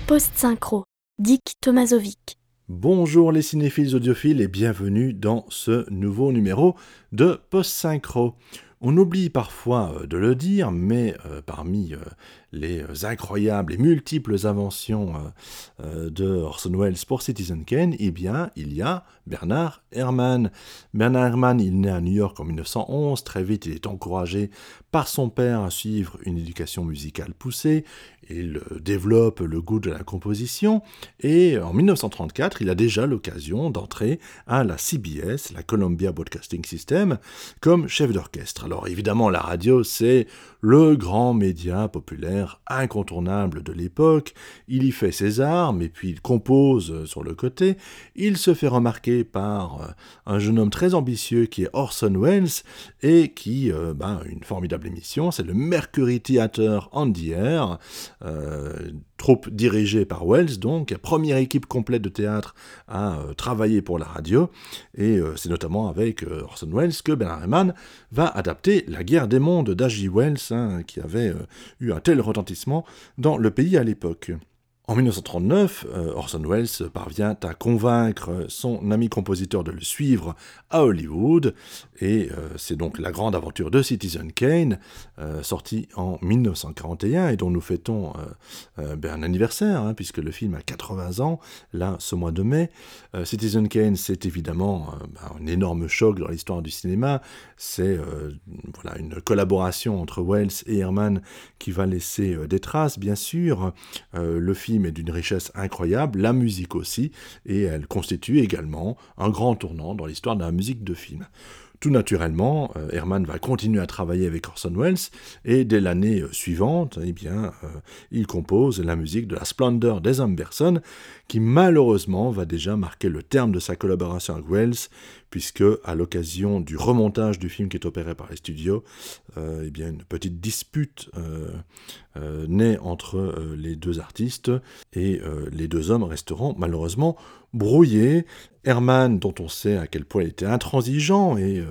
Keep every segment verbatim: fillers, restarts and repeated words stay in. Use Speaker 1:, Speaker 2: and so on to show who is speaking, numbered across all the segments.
Speaker 1: Post-synchro, Dick Tomasovic.
Speaker 2: Bonjour les cinéphiles audiophiles et bienvenue dans ce nouveau numéro de Post-synchro. On oublie parfois de le dire, mais euh, parmi euh, les incroyables et multiples inventions euh, euh, de Orson Welles pour Citizen Kane, eh bien, il y a Bernard Herrmann. Bernard Herrmann, il naît à New York en dix-neuf cent onze. Très vite, il est encouragé par son père à suivre une éducation musicale poussée. Il développe le goût de la composition et en dix-neuf cent trente-quatre, il a déjà l'occasion d'entrer à la C B S, la Columbia Broadcasting System, comme chef d'orchestre. Alors évidemment, la radio, c'est le grand média populaire incontournable de l'époque. Il y fait ses armes et puis il compose sur le côté. Il se fait remarquer par un jeune homme très ambitieux qui est Orson Welles et qui euh, ben, une formidable émission, c'est le Mercury Theatre on the Air, euh, troupe dirigée par Welles, donc première équipe complète de théâtre à euh, travailler pour la radio, et euh, c'est notamment avec euh, Orson Welles que Bernard Herrmann va adapter La guerre des mondes d'H G Wells, hein, qui avait euh, eu un tel retentissement dans le pays à l'époque. En dix-neuf cent trente-neuf, euh, Orson Welles parvient à convaincre son ami compositeur de le suivre à Hollywood, et euh, c'est donc la grande aventure de Citizen Kane, euh, sortie en dix-neuf cent quarante et un, et dont nous fêtons euh, euh, ben, un anniversaire, hein, puisque le film a quatre-vingts ans, là, ce mois de mai. Euh, Citizen Kane, c'est évidemment euh, ben, un énorme choc dans l'histoire du cinéma. C'est euh, voilà, une collaboration entre Welles et Herrmann qui va laisser euh, des traces, bien sûr. Euh, le film est d'une richesse incroyable, la musique aussi, et elle constitue également un grand tournant dans l'histoire de la musique de film. Tout naturellement, euh, Herrmann va continuer à travailler avec Orson Welles, et dès l'année euh, suivante, eh bien, euh, il compose la musique de La splendeur des Amberson, qui malheureusement va déjà marquer le terme de sa collaboration avec Welles, puisque à l'occasion du remontage du film qui est opéré par les studios, euh, eh bien, une petite dispute euh, euh, naît entre euh, les deux artistes, et euh, les deux hommes resteront malheureusement brouillés. Herrmann, dont on sait à quel point il était intransigeant et, euh,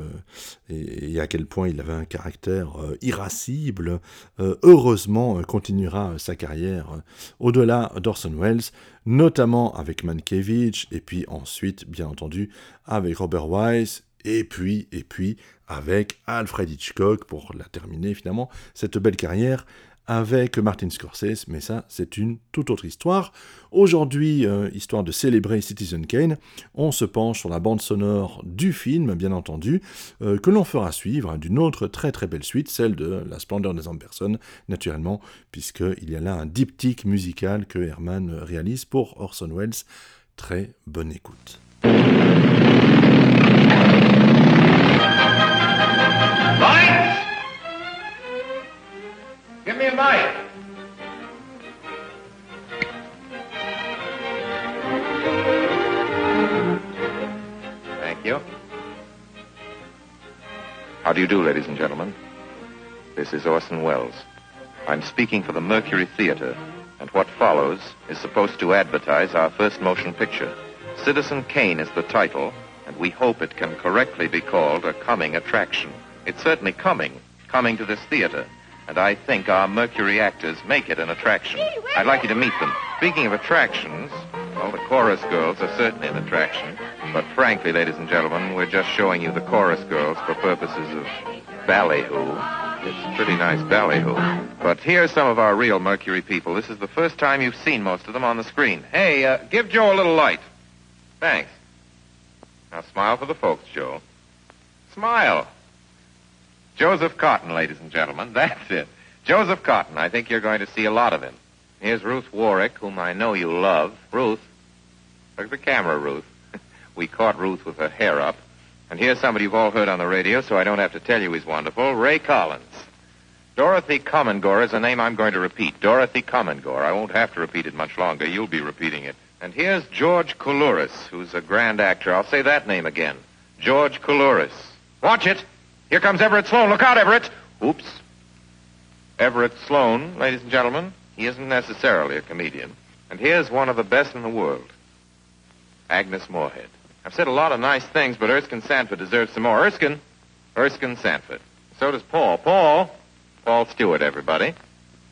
Speaker 2: et, et à quel point il avait un caractère euh, irascible, euh, heureusement euh, continuera sa carrière euh, au-delà d'Orson Welles, notamment avec Mankiewicz, et puis ensuite, bien entendu, avec Robert Wise, et puis, et puis avec Alfred Hitchcock, pour la terminer finalement, cette belle carrière avec Martin Scorsese, mais ça, c'est une toute autre histoire. Aujourd'hui, euh, histoire de célébrer Citizen Kane, on se penche sur la bande sonore du film, bien entendu, euh, que l'on fera suivre hein, d'une autre très très belle suite, celle de La splendeur des Amberson, naturellement, puisqu'il y a là un diptyque musical que Herrmann réalise pour Orson Welles. Très bonne écoute.
Speaker 3: Give me a mic. Thank you. How do you do, ladies and gentlemen? This is Orson Welles. I'm speaking for the Mercury Theatre, and what follows is supposed to advertise our first motion picture. Citizen Kane is the title, and we hope it can correctly be called a coming attraction. It's certainly coming, coming to this theatre. And I think our Mercury actors make it an attraction. I'd like you to meet them. Speaking of attractions, well, the chorus girls are certainly an attraction. But frankly, ladies and gentlemen, we're just showing you the chorus girls for purposes of ballyhoo. It's pretty nice ballyhoo. But here's some of our real Mercury people. This is the first time you've seen most of them on the screen. Hey, uh, give Joe a little light. Thanks. Now smile for the folks, Joe. Smile. Joseph Cotton, ladies and gentlemen. That's it. Joseph Cotton. I think you're going to see a lot of him. Here's Ruth Warwick, whom I know you love. Ruth. Look at the camera, Ruth. We caught Ruth with her hair up. And here's somebody you've all heard on the radio, so I don't have to tell you he's wonderful. Ray Collins. Dorothy Commongore is a name I'm going to repeat. Dorothy Commongore. I won't have to repeat it much longer. You'll be repeating it. And here's George Coulouris, who's a grand actor. I'll say that name again. George Coulouris. Watch it. Here comes Everett Sloan. Look out, Everett. Oops. Everett Sloan, ladies and gentlemen, he isn't necessarily a comedian. And here's one of the best in the world. Agnes Moorehead. I've said a lot of nice things, but Erskine Sanford deserves some more. Erskine. Erskine Sanford. So does Paul. Paul. Paul Stewart, everybody.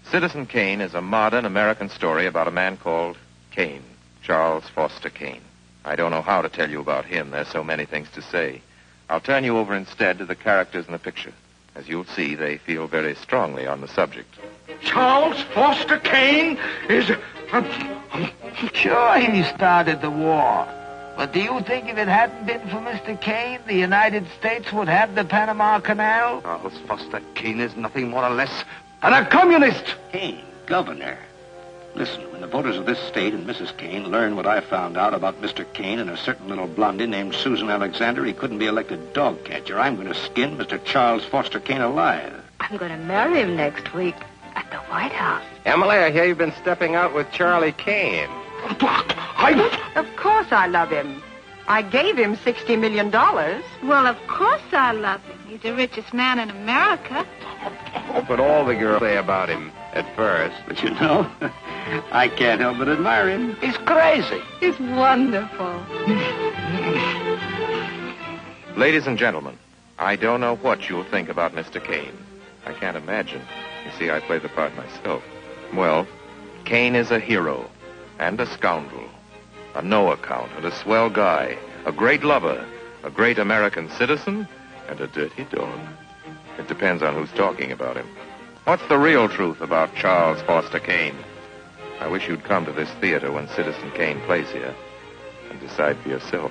Speaker 3: Citizen Kane is a modern American story about a man called Kane, Charles Foster Kane. I don't know how to tell you about him. There's so many things to say. I'll turn you over instead to the characters in the picture. As you'll see, they feel very strongly on the subject.
Speaker 4: Charles Foster Kane is... Um, um,
Speaker 5: Sure, he started the war. But do you think if it hadn't been for Mister Kane, the United States would have the Panama Canal?
Speaker 4: Charles Foster Kane is nothing more or less than a communist.
Speaker 6: Kane, governor. Listen, when the voters of this state and Missus Kane learn what I found out about Mister Kane and a certain little blondie named Susan Alexander, he couldn't be elected dog catcher. I'm going to skin Mister Charles Foster Kane alive.
Speaker 7: I'm going to marry him next week at the White House.
Speaker 8: Emily, I hear you've been stepping out with Charlie Kane.
Speaker 4: I...
Speaker 7: Of course I love him. I gave him sixty million dollars.
Speaker 9: Well, of course I love him. He's the richest man in America.
Speaker 8: That's what all the girls say about him at first.
Speaker 6: But you know, I can't help but admire him.
Speaker 5: He's crazy.
Speaker 7: He's wonderful.
Speaker 3: Ladies and gentlemen, I don't know what you'll think about Mister Kane. I can't imagine. You see, I play the part myself. Well, Kane is a hero and a scoundrel, a no-account and a swell guy, a great lover, a great American citizen, and a dirty dog. It depends on who's talking about him. What's the real truth about Charles Foster Kane? I wish you'd come to this theater when Citizen Kane plays here and decide for yourself.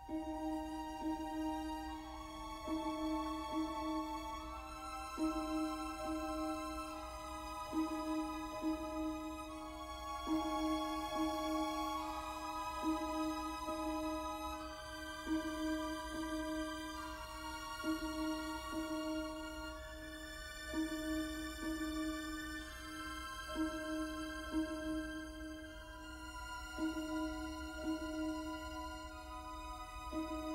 Speaker 10: Thank you.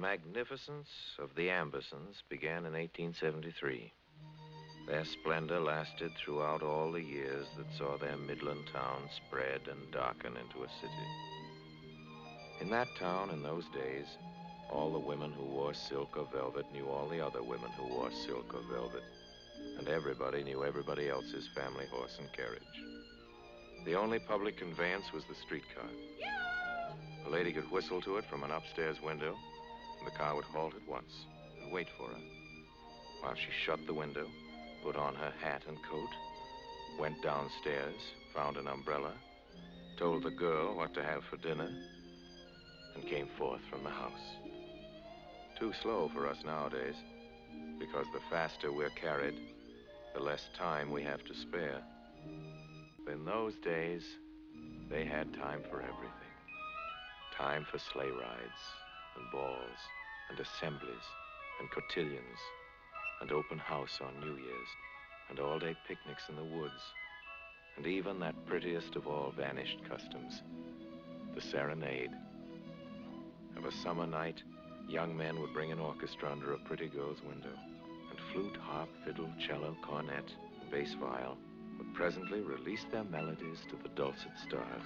Speaker 3: magnificence of the Ambersons began in eighteen seventy-three. Their splendor lasted throughout all the years that saw their Midland town spread and darken into a city. In that town, in those days, all the women who wore silk or velvet knew all the other women who wore silk or velvet, and everybody knew everybody else's family horse and carriage. The only public conveyance was the streetcar. A lady could whistle to it from an upstairs window, and the car would halt at once and wait for her, while she shut the window, put on her hat and coat, went downstairs, found an umbrella, told the girl what to have for dinner, and came forth from the house. Too slow for us nowadays, because the faster we're carried, the less time we have to spare. In those days, they had time for everything. Time for sleigh rides, and balls, and assemblies, and cotillions, and open house on New Year's, and all-day picnics in the woods, and even that prettiest of all vanished customs, the serenade. Of a summer night, young men would bring an orchestra under a pretty girl's window, and flute, harp, fiddle, cello, cornet, and bass viol would presently release their melodies to the dulcet stars.